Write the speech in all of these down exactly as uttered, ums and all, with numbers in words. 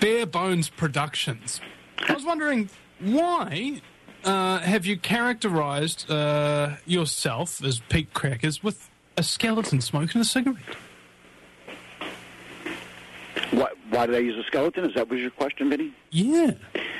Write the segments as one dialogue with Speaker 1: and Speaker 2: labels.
Speaker 1: Bare Bones Productions. I was wondering, why uh, have you characterized uh, yourself as Pete Crackers with a skeleton smoking a cigarette?
Speaker 2: Why, why did I use a skeleton? Is that was your question, Vinny?
Speaker 1: Yeah.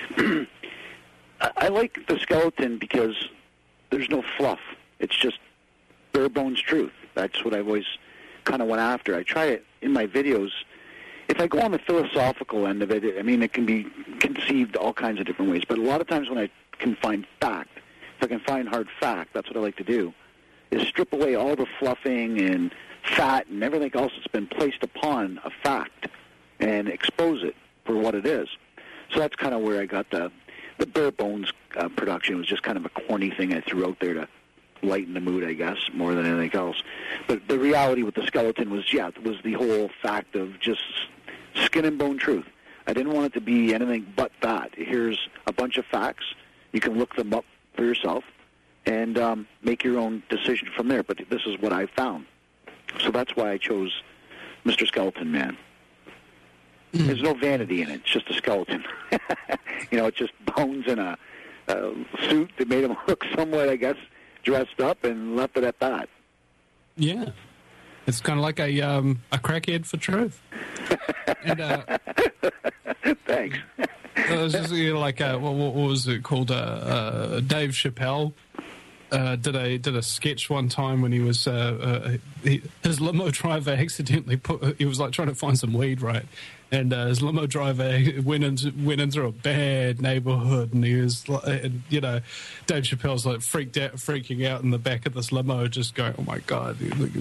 Speaker 2: I, I like the skeleton because there's no fluff. It's just bare bones truth. That's what I've always kind of went after. I try it in my videos. If I go on the philosophical end of it, I mean, it can be conceived all kinds of different ways. But a lot of times when I can find fact, if I can find hard fact, that's what I like to do, is strip away all the fluffing and fat and everything else that's been placed upon a fact and expose it for what it is. So that's kind of where I got the, the bare bones uh, production. It was just kind of a corny thing I threw out there to lighten the mood, I guess, more than anything else. But the reality with the skeleton was, yeah, it was the whole fact of just skin and bone truth. I didn't want it to be anything but that. Here's a bunch of facts. You can look them up for yourself and um, make your own decision from there. But this is what I found. So that's why I chose Mister Skeleton Man. Mm. There's no vanity in it. It's just a skeleton. You know, it's just bones in a, a suit that made him look somewhat, I guess, dressed up, and left it at that.
Speaker 1: Yeah. It's kind of like a um, a crackhead for truth. And, uh,
Speaker 2: Thanks.
Speaker 1: It was just, you know, like, uh, what, what was it called? Uh, uh, Dave Chappelle uh, did a did a sketch one time when he was uh, uh, he, his limo driver accidentally put. He was like trying to find some weed, right? And uh, his limo driver went into went into a bad neighborhood, and he was, like, and, you know, Dave Chappelle's like freaked out, freaking out in the back of this limo, just going, "Oh my god,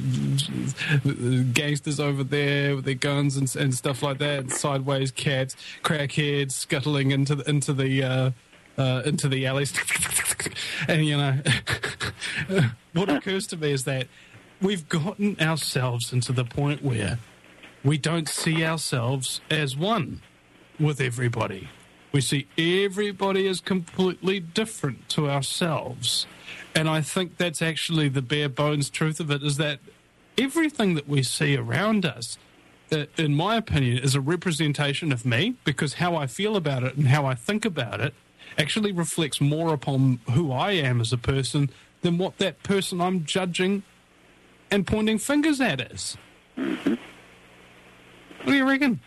Speaker 1: gangsters over there with their guns and, and stuff like that, and sideways cats, crackheads scuttling into the into the uh, uh, into the alleys." And you know, what occurs to me is that we've gotten ourselves into the point where we don't see ourselves as one with everybody. We see everybody as completely different to ourselves. And I think that's actually the bare bones truth of it, is that everything that we see around us, in my opinion, is a representation of me, because how I feel about it and how I think about it actually reflects more upon who I am as a person than what that person I'm judging and pointing fingers at is.
Speaker 2: Mm-hmm.
Speaker 1: What do you reckon?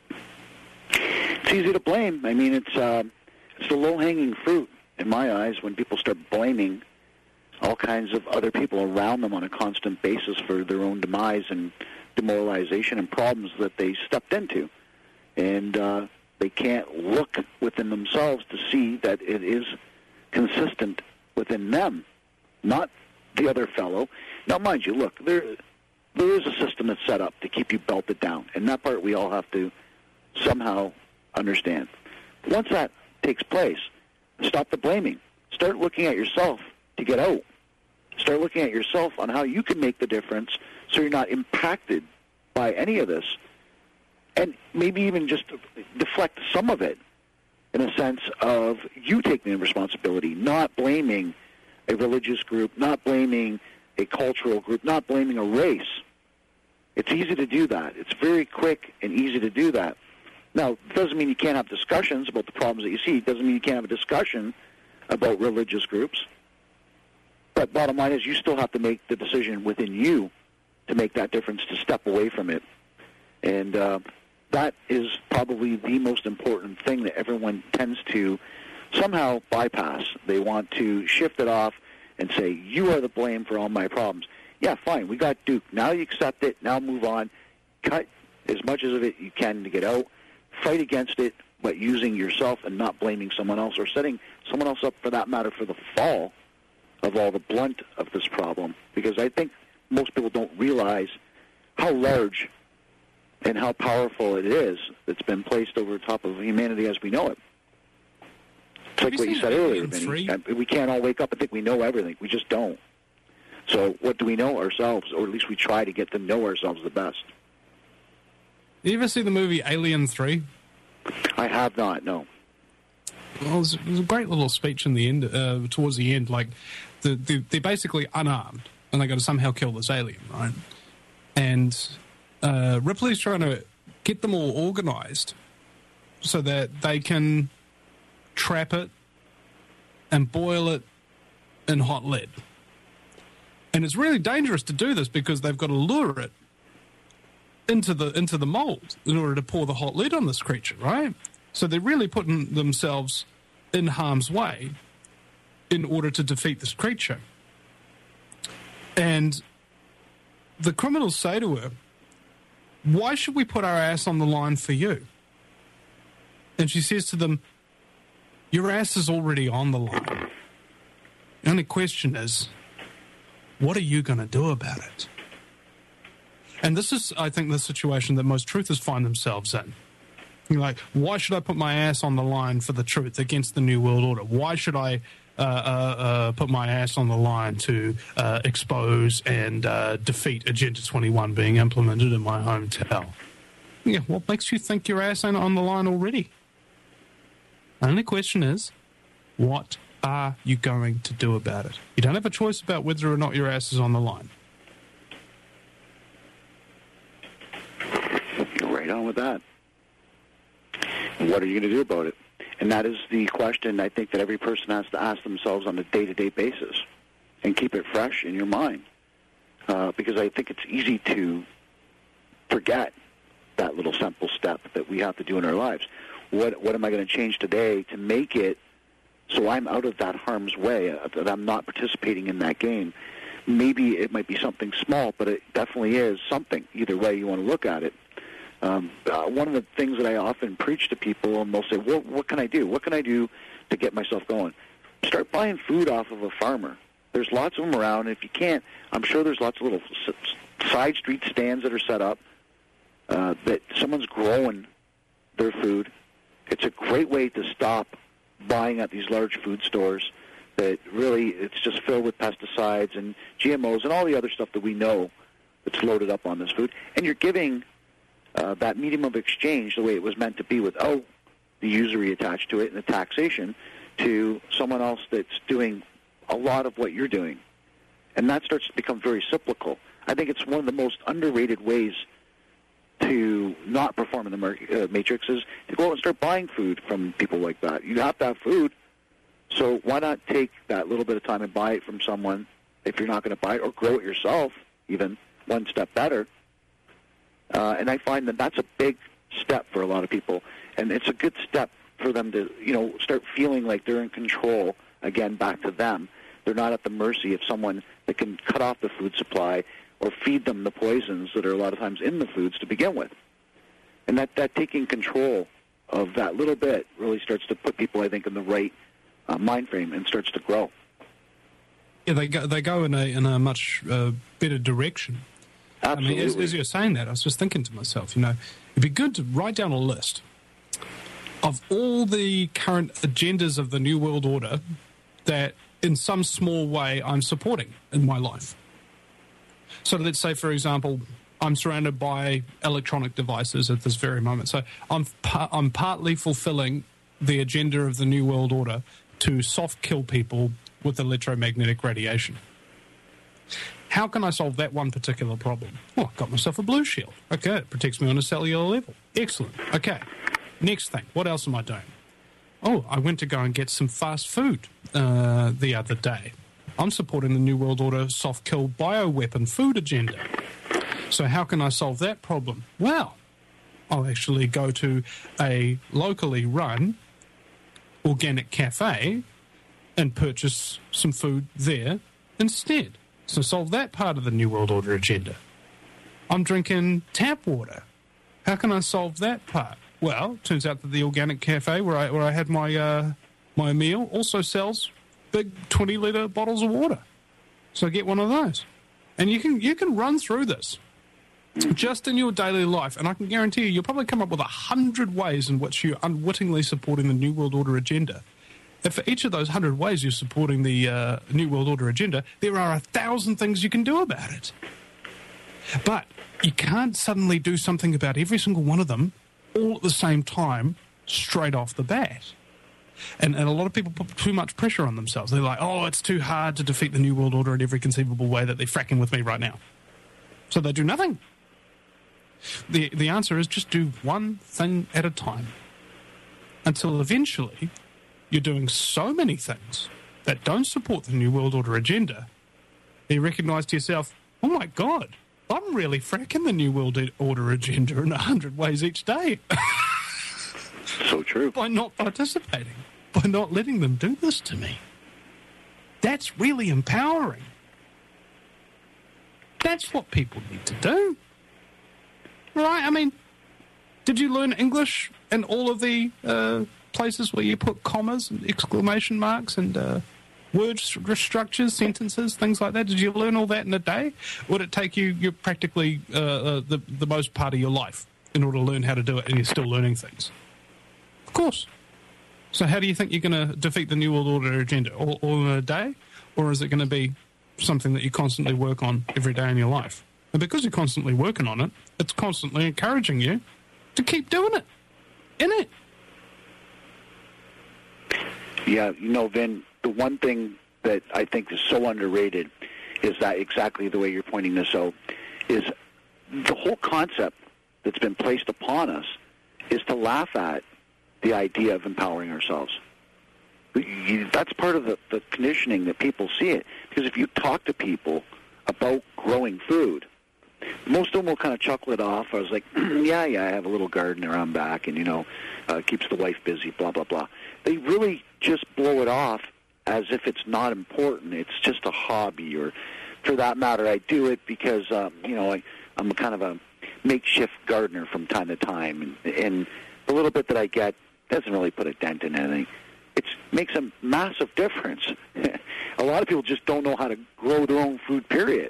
Speaker 2: It's easy to blame. I mean, it's uh, it's the low-hanging fruit in my eyes when people start blaming all kinds of other people around them on a constant basis for their own demise and demoralization and problems that they stepped into. And uh, they can't look within themselves to see that it is consistent within them, not the other fellow. Now, mind you, look, there... There is a system that's set up to keep you belted down, and that part we all have to somehow understand. Once that takes place, stop the blaming. Start looking at yourself to get out. Start looking at yourself on how you can make the difference so you're not impacted by any of this, and maybe even just deflect some of it in a sense of you taking the responsibility, not blaming a religious group, not blaming a cultural group, not blaming a race. It's easy to do that. It's very quick and easy to do that. Now, it doesn't mean you can't have discussions about the problems that you see. It doesn't mean you can't have a discussion about religious groups. But bottom line is you still have to make the decision within you to make that difference, to step away from it. And uh, that is probably the most important thing that everyone tends to somehow bypass. They want to shift it off and say, you are the blame for all my problems. Yeah, fine, we got Duke. Now you accept it. Now move on. Cut as much of it you can to get out. Fight against it, but using yourself and not blaming someone else or setting someone else up, for that matter, for the fall of all the blunt of this problem. Because I think most people don't realize how large and how powerful it is that's been placed over top of humanity as we know it. It's like what you said earlier, Vinny. We can't all wake up and think we know everything. We just don't. So what do we know? Ourselves, or at least we try to get to know ourselves the best.
Speaker 1: You ever see the movie Alien three?
Speaker 2: I have not, no.
Speaker 1: Well, there's, there's a great little speech in the end, uh, towards the end, like, the, the, they're basically unarmed, and they got to somehow kill this alien, right? And uh, Ripley's trying to get them all organised so that they can trap it and boil it in hot lead. And it's really dangerous to do this because they've got to lure it into the into the mold in order to pour the hot lead on this creature, right? So they're really putting themselves in harm's way in order to defeat this creature. And the criminals say to her, "Why should we put our ass on the line for you?" And she says to them, "Your ass is already on the line. The only question is, what are you going to do about it?" And this is, I think, the situation that most truthers find themselves in. You're like, why should I put my ass on the line for the truth against the New World Order? Why should I uh, uh, uh, put my ass on the line to uh, expose and uh, defeat Agenda twenty-one being implemented in my hometown? Yeah, what makes you think your ass ain't on the line already? Only question is, what are you going to do about it? You don't have a choice about whether or not your ass is on the line.
Speaker 2: You're right on with that. What are you going to do about it? And that is the question I think that every person has to ask themselves on a day-to-day basis and keep it fresh in your mind. Uh, because I think it's easy to forget that little simple step that we have to do in our lives. What, what am I going to change today to make it so I'm out of that harm's way, uh, that I'm not participating in that game? Maybe it might be something small, but it definitely is something, either way you want to look at it. Um, uh, one of the things that I often preach to people, and they'll say, well, what can I do? What can I do to get myself going? Start buying food off of a farmer. There's lots of them around. If you can't, I'm sure there's lots of little side street stands that are set up uh, that someone's growing their food. It's a great way to stop buying at these large food stores that really it's just filled with pesticides and G M Os and all the other stuff that we know that's loaded up on this food. And you're giving uh, that medium of exchange the way it was meant to be without the usury attached to it and the taxation to someone else that's doing a lot of what you're doing. And that starts to become very cyclical. I think it's one of the most underrated ways to not perform in the mar- uh, matrix is to go out and start buying food from people like that. You have to have food, so why not take that little bit of time and buy it from someone if you're not going to buy it, or grow it yourself, even one step better. Uh, and I find that that's a big step for a lot of people, and it's a good step for them to, you know, start feeling like they're in control again, back to them. They're not at the mercy of someone that can cut off the food supply or feed them the poisons that are a lot of times in the foods to begin with. And that, that taking control of that little bit really starts to put people, I think, in the right uh, mind frame and starts to grow.
Speaker 1: Yeah, they go, they go in a in a much uh, better direction.
Speaker 2: Absolutely.
Speaker 1: I mean, as, as you're saying that, I was just thinking to myself, you know, it'd be good to write down a list of all the current agendas of the New World Order that in some small way I'm supporting in my life. So let's say, for example, I'm surrounded by electronic devices at this very moment. So I'm par- I'm partly fulfilling the agenda of the New World Order to soft kill people with electromagnetic radiation. How can I solve that one particular problem? Well, I've got myself a blue shield. Okay, it protects me on a cellular level. Excellent. Okay, next thing. What else am I doing? Oh, I went to go and get some fast food uh, the other day. I'm supporting the New World Order soft kill bioweapon food agenda. So how can I solve that problem? Well, I'll actually go to a locally run organic cafe and purchase some food there instead. So solve that part of the New World Order agenda. I'm drinking tap water. How can I solve that part? Well, it turns out that the organic cafe where I where I had my uh, my meal also sells big twenty litre bottles of water. So get one of those. And you can you can run through this just in your daily life, and I can guarantee you, you'll probably come up with a hundred ways in which you're unwittingly supporting the New World Order agenda. And for each of those hundred ways you're supporting the uh, New World Order agenda, there are a thousand things you can do about it. But you can't suddenly do something about every single one of them all at the same time, straight off the bat. And, and a lot of people put too much pressure on themselves. They're like, oh, it's too hard to defeat the New World Order in every conceivable way that they're fracking with me right now. So they do nothing. The the answer is just do one thing at a time. until eventually you're doing so many things that don't support the New World Order agenda, you recognise to yourself, oh my God, I'm really fracking the New World Order agenda in a hundred ways each day.
Speaker 2: So true.
Speaker 1: By not participating, by not letting them do this to me. That's really empowering. That's what people need to do. Right? I mean, did you learn English in all of the uh, places where you put commas and exclamation marks and uh, word st- structures, sentences, things like that? Did you learn all that in a day? Or would it take you, you practically uh, uh, the, the most part of your life in order to learn how to do it, and you're still learning things? Of course. So how do you think you're going to defeat the New World Order agenda? All, all in a day? Or is it going to be something that you constantly work on every day in your life? And because you're constantly working on it, it's constantly encouraging you to keep doing it. Innit?
Speaker 2: Yeah, you know, Vin, the one thing that I think is so underrated is that exactly the way you're pointing this out, is the whole concept that's been placed upon us is to laugh at the idea of empowering ourselves. You, that's part of the, the conditioning that people see it. Because if you talk to people about growing food, most of them will kind of chuckle it off. I was like, yeah, yeah, I have a little garden around back, and, you know, uh, keeps the wife busy, blah, blah, blah. They really just blow it off as if it's not important. It's just a hobby, or for that matter, I do it because, um, you know, I, I'm kind of a makeshift gardener from time to time, and, and the little bit that I get doesn't really put a dent in anything. It makes a massive difference. A lot of people just don't know how to grow their own food, period.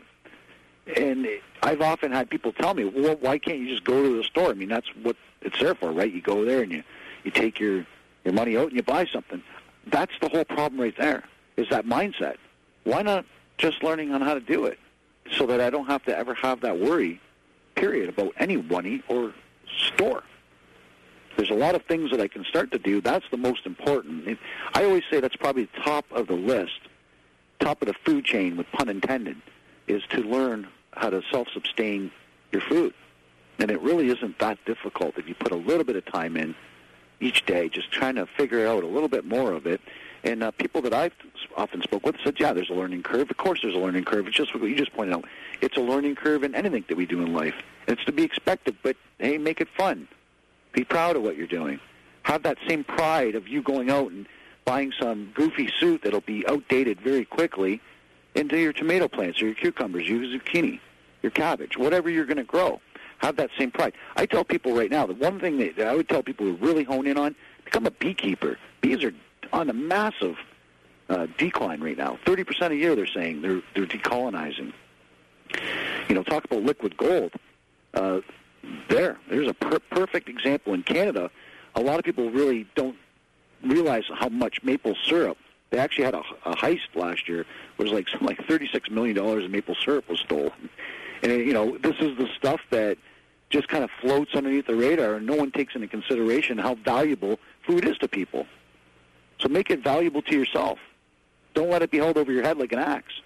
Speaker 2: And I've often had people tell me, well, why can't you just go to the store? I mean, that's what it's there for, right? You go there and you, you take your, your money out and you buy something. That's the whole problem right there, is that mindset. Why not just learning on how to do it so that I don't have to ever have that worry, period, about any money or store? There's a lot of things that I can start to do. That's the most important. I always say that's probably the top of the list, top of the food chain, with pun intended, is to learn how to self-sustain your food. And it really isn't that difficult if you put a little bit of time in each day, just trying to figure out a little bit more of it. And uh, people that I've often spoke with said, yeah, there's a learning curve. Of course there's a learning curve. It's just what you just pointed out. It's a learning curve in anything that we do in life. And it's to be expected, but, hey, make it fun. Be proud of what you're doing. Have that same pride of you going out and buying some goofy suit that'll be outdated very quickly into your tomato plants or your cucumbers, your zucchini, your cabbage, whatever you're going to grow. Have that same pride. I tell people right now, the one thing that I would tell people who really hone in on, become a beekeeper. Bees are on a massive uh, decline right now. thirty percent a year, they're saying. They're, they're decolonizing. You know, talk about liquid gold. Uh, there, there's a per- perfect example in Canada. A lot of people really don't realize how much maple syrup. They actually had a, a heist last year. It was like something like thirty-six million dollars in maple syrup was stolen. And, you know, this is the stuff that just kind of floats underneath the radar, and no one takes into consideration how valuable food is to people. So make it valuable to yourself. Don't let it be held over your head like an axe.